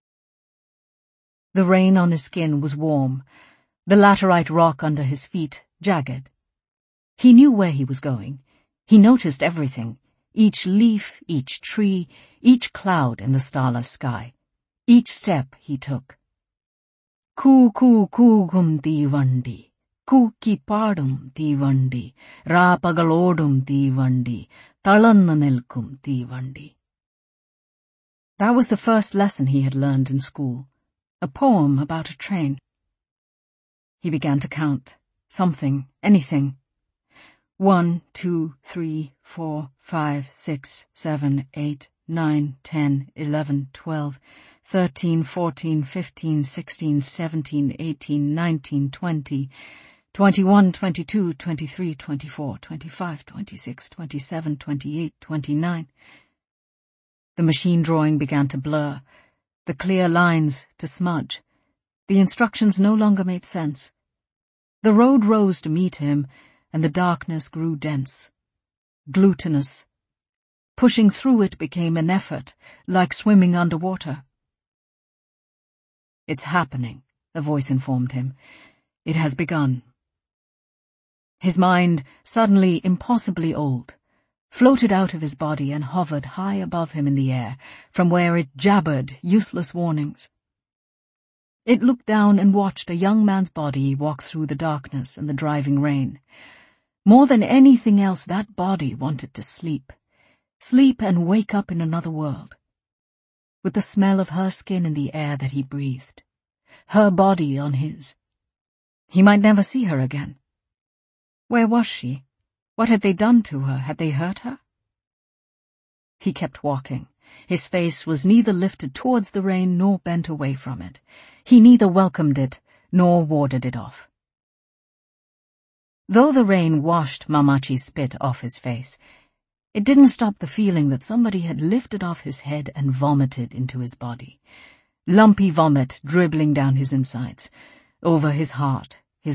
The rain on his skin was warm, the laterite rock under his feet jagged. He knew where he was going. He noticed everything, each leaf, each tree, each cloud in the starless sky, each step he took. Ku ku kugum divandi, kuki padum divandi, rapagalodum divandi, talananelkum divandi. That was the first lesson he had learned in school, a poem about a train. He began to count, something, anything. One, two, three, four, five, six, seven, eight, nine, ten, eleven, twelve, thirteen, fourteen, fifteen, sixteen, seventeen, eighteen, nineteen, twenty, twenty-one, twenty-two, twenty-three, twenty-four, twenty-five, twenty-six, twenty-seven, twenty-eight, twenty-nine. The machine drawing began to blur, the clear lines to smudge. The instructions no longer made sense. The road rose to meet him, and the darkness grew dense, glutinous. Pushing through it became an effort, like swimming underwater. "It's happening," a voice informed him. "It has begun." His mind, suddenly impossibly old, floated out of his body and hovered high above him in the air, from where it jabbered useless warnings. It looked down and watched a young man's body walk through the darkness and the driving rain. More than anything else, that body wanted to sleep. Sleep and wake up in another world. With the smell of her skin in the air that he breathed. Her body on his. He might never see her again. Where was she? What had they done to her? Had they hurt her? He kept walking, His face was neither lifted towards the rain nor bent away from it. He neither welcomed it nor warded it off. Though the rain washed Mamachi's spit off his face, it didn't stop the feeling that somebody had lifted off his head and vomited into his body. Lumpy vomit dribbling down his insides, over his heart,